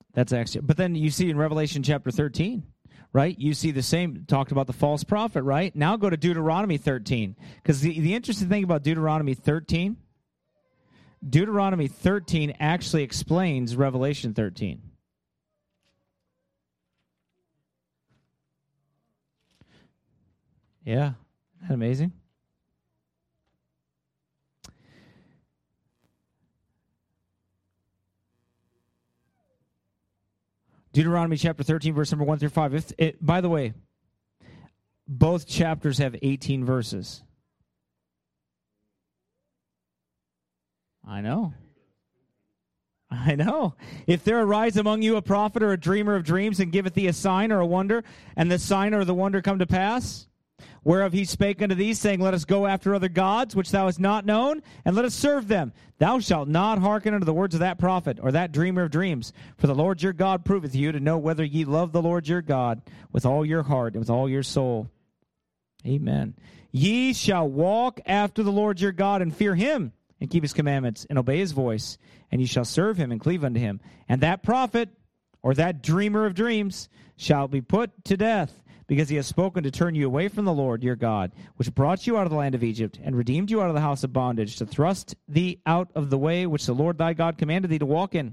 That's actually, but then you see in Revelation chapter 13, right? You see the same, talked about the false prophet, right? Now go to Deuteronomy 13. Because the interesting thing about Deuteronomy 13 actually explains Revelation 13. Yeah, isn't that amazing? Deuteronomy chapter 13, verse number 1 through 5. By the way, both chapters have 18 verses. I know. If there arise among you a prophet or a dreamer of dreams, and giveth thee a sign or a wonder, and the sign or the wonder come to pass, whereof he spake unto thee, saying, Let us go after other gods, which thou hast not known, and let us serve them. Thou shalt not hearken unto the words of that prophet, or that dreamer of dreams. For the Lord your God proveth you to know whether ye love the Lord your God with all your heart and with all your soul. Amen. Ye shall walk after the Lord your God, and fear him, and keep his commandments, and obey his voice, and ye shall serve him, and cleave unto him. And that prophet, or that dreamer of dreams, shall be put to death, because he has spoken to turn you away from the Lord your God, which brought you out of the land of Egypt, and redeemed you out of the house of bondage, to thrust thee out of the way which the Lord thy God commanded thee to walk in.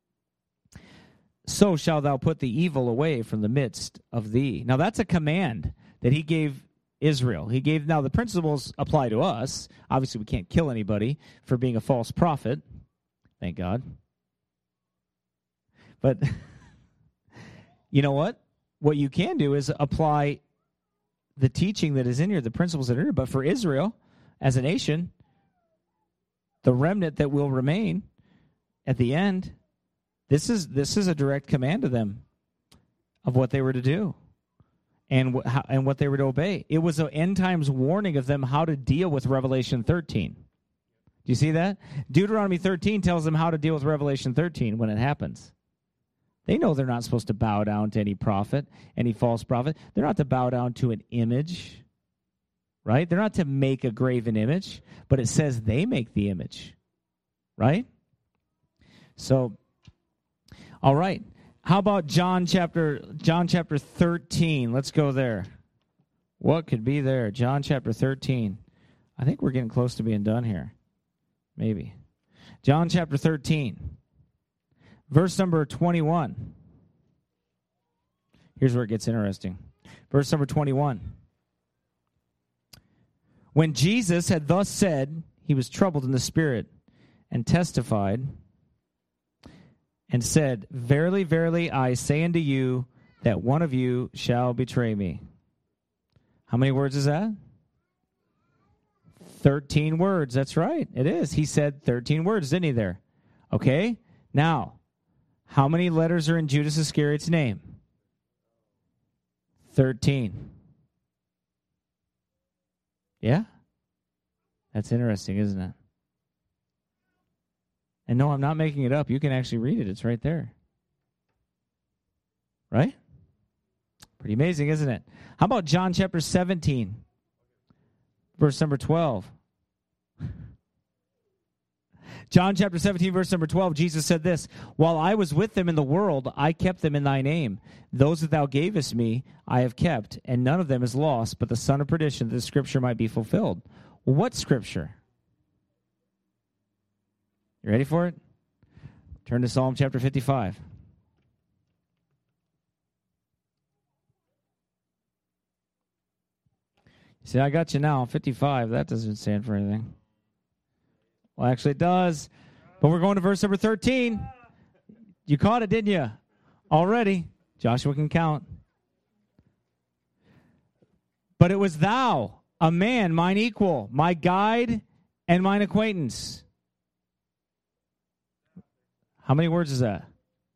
So shalt thou put the evil away from the midst of thee. Now that's a command that he gave Israel. Now the principles apply to us. Obviously we can't kill anybody for being a false prophet. Thank God. But you know what? What you can do is apply the teaching that is in here, the principles that are in here. But for Israel, as a nation, the remnant that will remain at the end, this is a direct command to them of what they were to do and what they were to obey. It was an end times warning of them how to deal with Revelation 13. Do you see that? Deuteronomy 13 tells them how to deal with Revelation 13 when it happens. They know they're not supposed to bow down to any prophet, any false prophet. They're not to bow down to an image, right? They're not to make a graven image, but it says they make the image, right? So, all right. How about John chapter 13? Let's go there. What could be there? John chapter 13. I think we're getting close to being done here. Maybe. John chapter 13. Verse number 21. Here's where it gets interesting. Verse number 21. When Jesus had thus said, he was troubled in the spirit, and testified, and said, Verily, verily, I say unto you, that one of you shall betray me. How many words is that? 13 words. That's right. It is. He said 13 words, didn't he there? Okay. Now, how many letters are in Judas Iscariot's name? 13. Yeah? That's interesting, isn't it? And no, I'm not making it up. You can actually read it. It's right there. Right? Pretty amazing, isn't it? How about John chapter 17, verse number 12? John chapter 17, verse number 12, Jesus said this, While I was with them in the world, I kept them in thy name. Those that thou gavest me, I have kept, and none of them is lost, but the son of perdition, that the scripture might be fulfilled. Well, what scripture? You ready for it? Turn to Psalm chapter 55. See, I got you now. 55, that doesn't stand for anything. Well, actually it does. But we're going to verse number 13. You caught it, didn't you? Already. Joshua can count. But it was thou, a man, mine equal, my guide and mine acquaintance. How many words is that?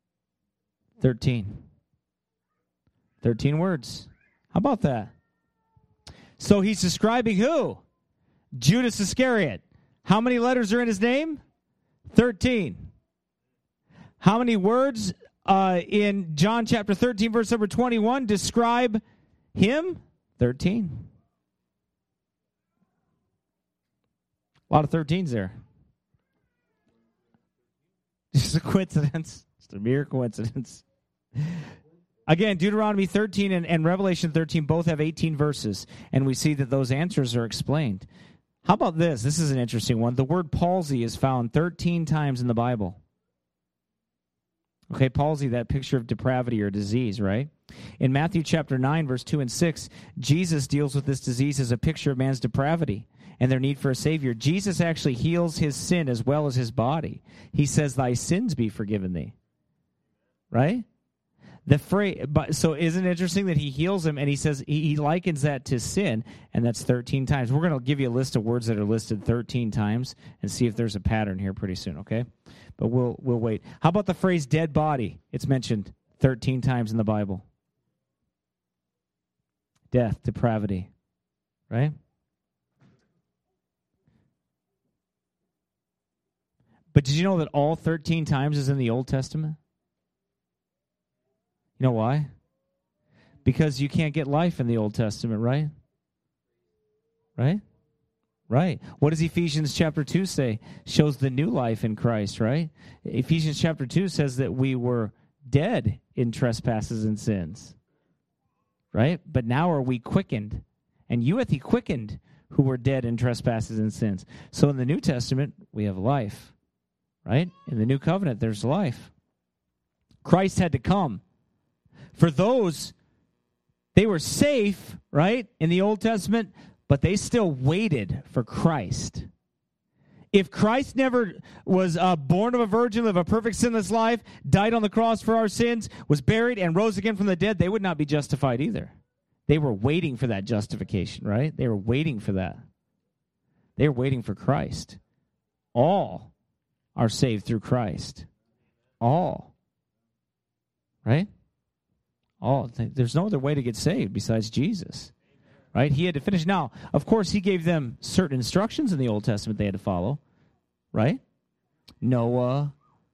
13. 13 words. How about that? So he's describing who? Judas Iscariot. How many letters are in his name? 13. How many words in John chapter 13, verse number 21 describe him? 13. A lot of 13s there. Just a coincidence. It's Just a mere coincidence. Again, Deuteronomy 13 and Revelation 13 both have 18 verses, and we see that those answers are explained. How about this? This is an interesting one. The word palsy is found 13 times in the Bible. Okay, palsy, that picture of depravity or disease, right? In Matthew chapter 9, verse 2 and 6, Jesus deals with this disease as a picture of man's depravity and their need for a Savior. Jesus actually heals his sin as well as his body. He says, thy sins be forgiven thee. Right? The phrase, so isn't it interesting that he heals him and he says he likens that to sin, and that's 13 times. We're going to give you a list of words that are listed 13 times and see if there's a pattern here pretty soon, okay? But we'll wait. How about the phrase dead body? It's mentioned 13 times in the Bible. Death, depravity, right? But did you know that all 13 times is in the Old Testament? You know why? Because you can't get life in the Old Testament, right? Right? Right. What does Ephesians chapter 2 say? Shows the new life in Christ, right? Ephesians chapter 2 says that we were dead in trespasses and sins, right? But now are we quickened. And you hath he quickened who were dead in trespasses and sins. So in the New Testament, we have life, right? In the new covenant, there's life. Christ had to come. For those, they were safe, right, in the Old Testament, but they still waited for Christ. If Christ never was born of a virgin, lived a perfect sinless life, died on the cross for our sins, was buried, and rose again from the dead, they would not be justified either. They were waiting for that justification, right? They were waiting for that. They were waiting for Christ. All are saved through Christ. All. Right? All. There's no other way to get saved besides Jesus. Right? He had to finish. Now, of course, he gave them certain instructions in the Old Testament they had to follow. Right? Noah,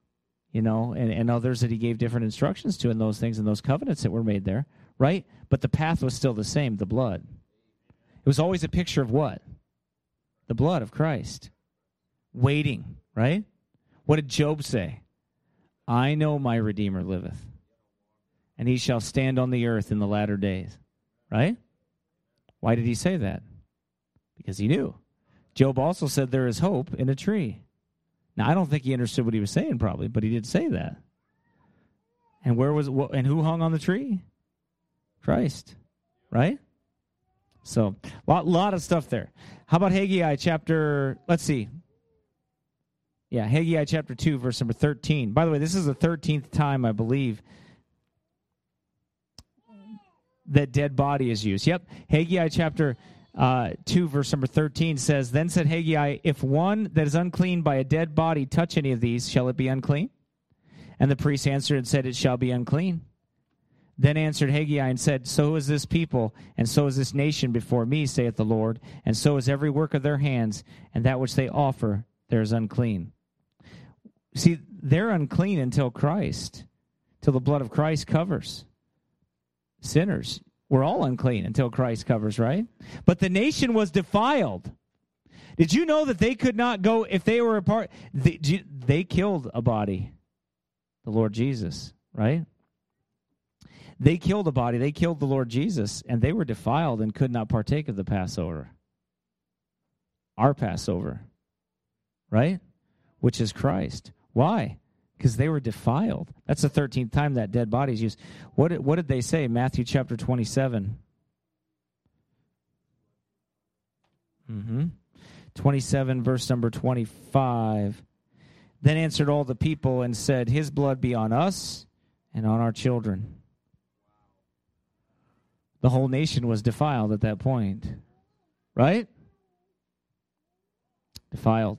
and others that he gave different instructions to in those things and those covenants that were made there. Right? But the path was still the same, the blood. It was always a picture of what? The blood of Christ. Waiting. Right? What did Job say? I know my Redeemer liveth, and he shall stand on the earth in the latter days. Right? Why did he say that? Because he knew. Job also said there is hope in a tree. Now, I don't think he understood what he was saying probably, but he did say that. And and who hung on the tree? Christ. Right? So, lot of stuff there. How about Haggai chapter, let's see. Yeah, Haggai chapter 2, verse number 13. By the way, this is the 13th time, I believe, that dead body is used. Yep. Haggai chapter 2, verse number 13 says, Then said Haggai, if one that is unclean by a dead body touch any of these, shall it be unclean? And the priest answered and said, It shall be unclean. Then answered Haggai and said, So is this people, and so is this nation before me, saith the Lord, and so is every work of their hands, and that which they offer there is unclean. See, they're unclean until Christ, till the blood of Christ covers. Sinners, we're all unclean until Christ covers, right? But the nation was defiled. Did you know that they could not go, if they were a part, they killed a body, the Lord Jesus, right? They killed a body, they killed the Lord Jesus, and they were defiled and could not partake of the Passover. Our Passover, right? Which is Christ. Why? Because they were defiled. That's the 13th time that dead body is used. What did they say? Matthew chapter 27. 27, verse number 25. Then answered all the people and said, His blood be on us and on our children. The whole nation was defiled at that point. Right? Defiled.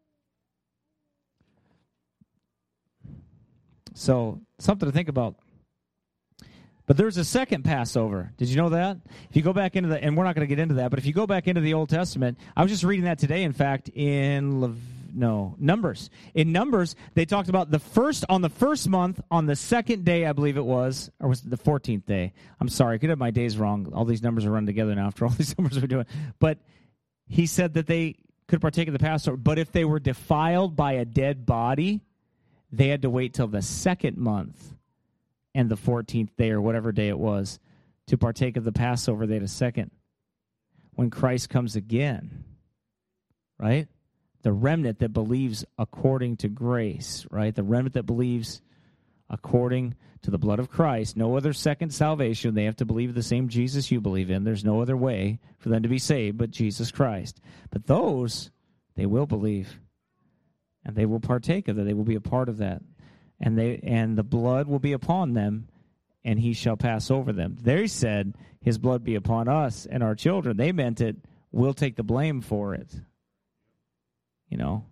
So, something to think about. But there's a second Passover. Did you know that? If you go back into and we're not going to get into that, but if you go back into the Old Testament, I was just reading that today, in fact, in Numbers. In Numbers, they talked about on the first month, on the second day, I believe it was, or was it the 14th day? I'm sorry, I could have my days wrong. All these numbers are run together now after all these numbers we're doing. But he said that they could partake of the Passover, but if they were defiled by a dead body, they had to wait till the second month and the 14th day or whatever day it was to partake of the Passover. They had a second. When Christ comes again, right? The remnant that believes according to grace, right? The remnant that believes according to the blood of Christ, no other second salvation. They have to believe the same Jesus you believe in. There's no other way for them to be saved but Jesus Christ. But those, they will believe, and they will partake of that. They will be a part of that. And the blood will be upon them, and he shall pass over them. They said, his blood be upon us and our children. They meant it, we'll take the blame for it. You know.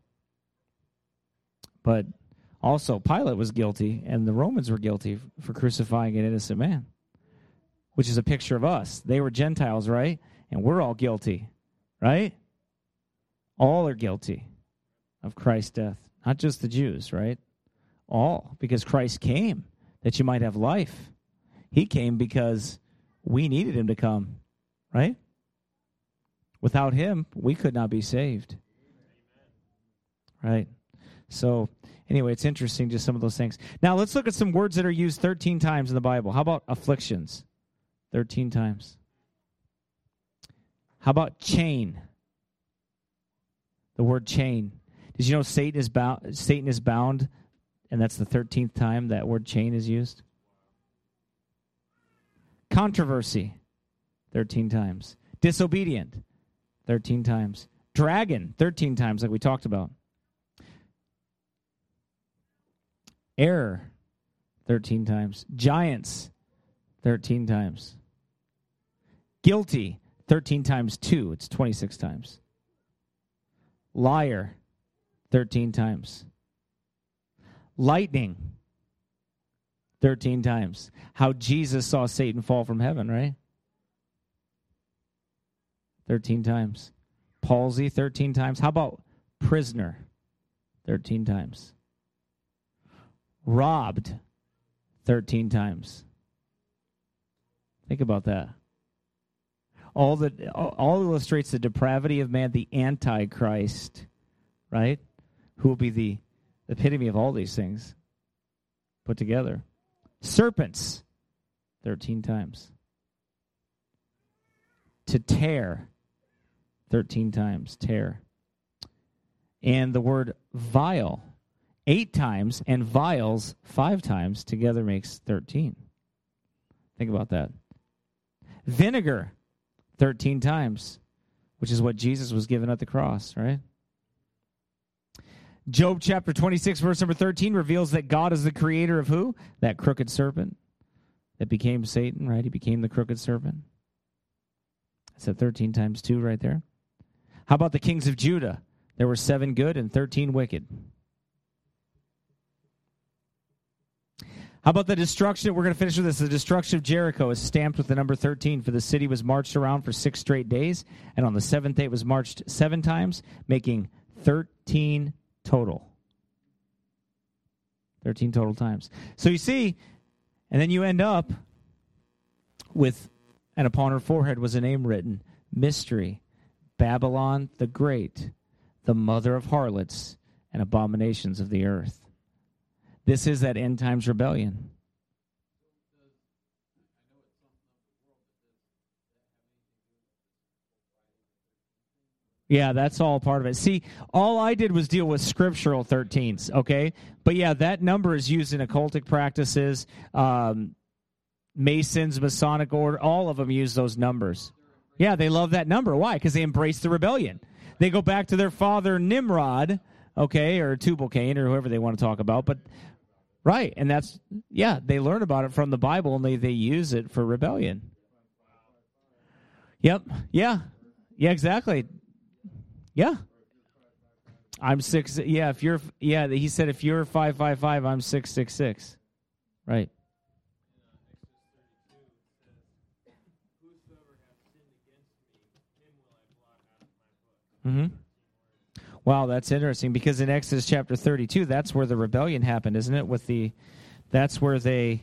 But also, Pilate was guilty, and the Romans were guilty for crucifying an innocent man, which is a picture of us. They were Gentiles, right? And we're all guilty, right? All are guilty of Christ's death. Not just the Jews, right? All, because Christ came that you might have life. He came because we needed him to come, right? Without him, we could not be saved. Right? So, anyway, it's interesting, just some of those things. Now, let's look at some words that are used 13 times in the Bible. How about afflictions? 13 times. How about chain? The word chain. Did you know Satan is bound, and that's the 13th time that word chain is used? Controversy, 13 times. Disobedient, 13 times. Dragon, 13 times, like we talked about. Error, 13 times. Giants, 13 times. Guilty, 13 times 2. It's 26 times. Liar, 13 times. Lightning, 13 times. How Jesus saw Satan fall from heaven, right? 13 times. Palsy, 13 times. How about prisoner? 13 times. Robbed, 13 times. Think about that. All illustrates the depravity of man, the Antichrist, right? Who will be the epitome of all these things put together. Serpents, 13 times. To tear, 13 times. Tear. And the word vile, 8 times, and vials 5 times, together makes 13. Think about that. Vinegar, 13 times, which is what Jesus was given at the cross, right? Job chapter 26, verse number 13, reveals that God is the creator of who? That crooked serpent that became Satan, right? He became the crooked serpent. That's at 13 times 2 right there. How about the kings of Judah? There were 7 good and 13 wicked. How about the destruction? We're going to finish with this. The destruction of Jericho is stamped with the number 13, for the city was marched around for 6 straight days, and on the 7th day it was marched 7 times, making 13 total. 13 total times. So you see, and then you end up with, and upon her forehead was a name written, Mystery, Babylon the Great, the mother of harlots and abominations of the earth. This is that end times rebellion. Yeah, that's all part of it. See, all I did was deal with scriptural 13s, okay? But yeah, that number is used in occultic practices, Masons, Masonic order, all of them use those numbers. Yeah, they love that number. Why? Because they embrace the rebellion. They go back to their father Nimrod, okay, or Tubal-Cain, or whoever they want to talk about, but right, and that's, yeah, they learn about it from the Bible, and they use it for rebellion. Yep, yeah, exactly. Yeah. I'm 6, yeah, if you're, yeah, he said if you're 555, I'm 666. Right. Mm-hmm. Wow, that's interesting, because in Exodus chapter 32, that's where the rebellion happened, isn't it? That's where they,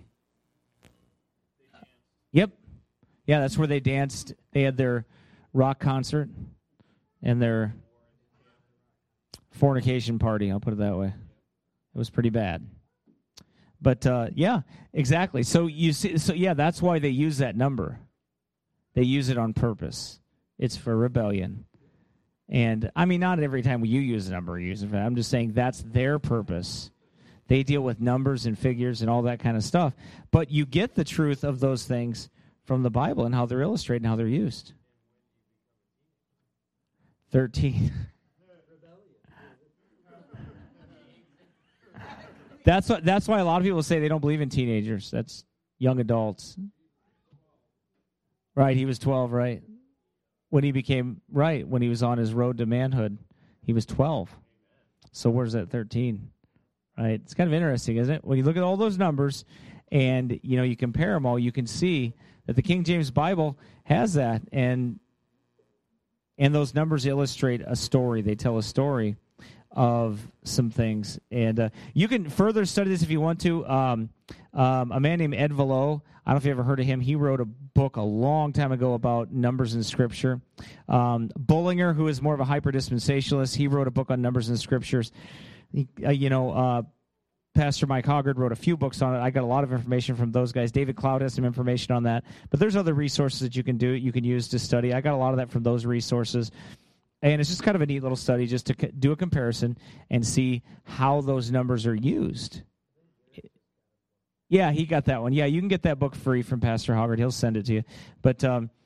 yep. Yeah, that's where they danced. They had their rock concert and their fornication party, I'll put it that way. It was pretty bad. But, yeah, exactly. So you see, that's why they use that number. They use it on purpose. It's for rebellion. And, I mean, not every time you use a number, you use it. I'm just saying that's their purpose. They deal with numbers and figures and all that kind of stuff. But you get the truth of those things from the Bible and how they're illustrated and how they're used. 13. That's why a lot of people say they don't believe in teenagers. That's young adults. Right, he was 12, right? When he was on his road to manhood, he was 12. So where's that 13? Right? It's kind of interesting, isn't it? When you look at all those numbers and, you compare them all, you can see that the King James Bible has that, and those numbers illustrate a story. They tell a story of some things. And you can further study this if you want to. A man named Ed Vallot, I don't know if you ever heard of him. He wrote a book a long time ago about numbers in Scripture. Bullinger, who is more of a hyper-dispensationalist, he wrote a book on numbers in Scriptures. Pastor Mike Hoggard wrote a few books on it. I got a lot of information from those guys. David Cloud has some information on that. But there's other resources that you can use to study. I got a lot of that from those resources. And it's just kind of a neat little study just to do a comparison and see how those numbers are used. Yeah, he got that one. Yeah, you can get that book free from Pastor Hoggard. He'll send it to you. But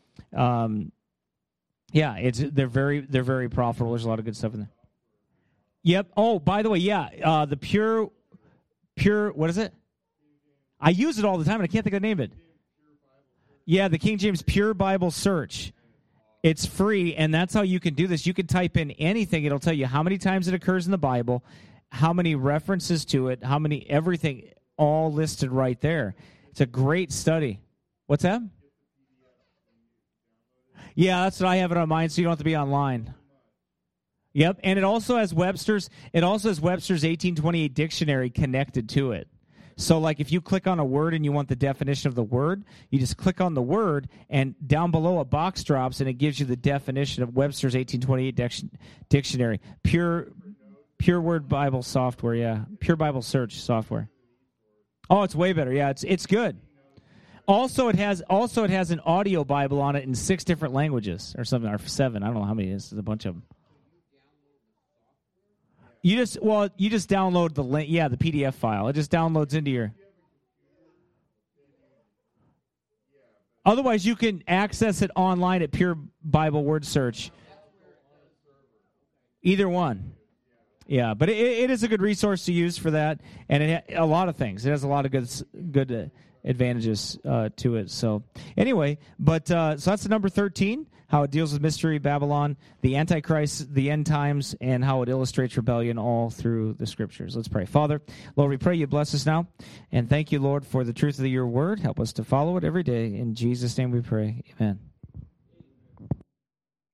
yeah, they're very profitable. There's a lot of good stuff in there. Yep. Oh, by the way, yeah, the pure. What is it? I use it all the time, and I can't think of the name of it. Yeah, the King James Pure Bible Search. It's free, and that's how you can do this. You can type in anything. It'll tell you how many times it occurs in the Bible, how many references to it, everything, all listed right there. It's a great study. What's that? Yeah, that's what I have it on mine, so you don't have to be online. Yep, and it also has Webster's 1828 dictionary connected to it. So like if you click on a word and you want the definition of the word, you just click on the word, and down below a box drops and it gives you the definition of Webster's 1828 dictionary. Pure Word Bible software, yeah. Pure Bible Search software. Oh, it's way better. Yeah, it's good. Also it has an audio Bible on it in 6 different languages or something, or 7. I don't know how many it is. There's a bunch of them. You just download the link, the PDF file. It just downloads into your. Otherwise, you can access it online at Pure Bible Word Search. Either one. Yeah, but it is a good resource to use for that, and a lot of things. It has a lot of good advantages to it. So anyway, so that's the number 13. How it deals with Mystery Babylon, the Antichrist, the end times, and how it illustrates rebellion all through the Scriptures. Let's pray. Father, Lord, we pray you bless us now, and thank you, Lord, for the truth of your word. Help us to follow it every day. In Jesus' name we pray. Amen.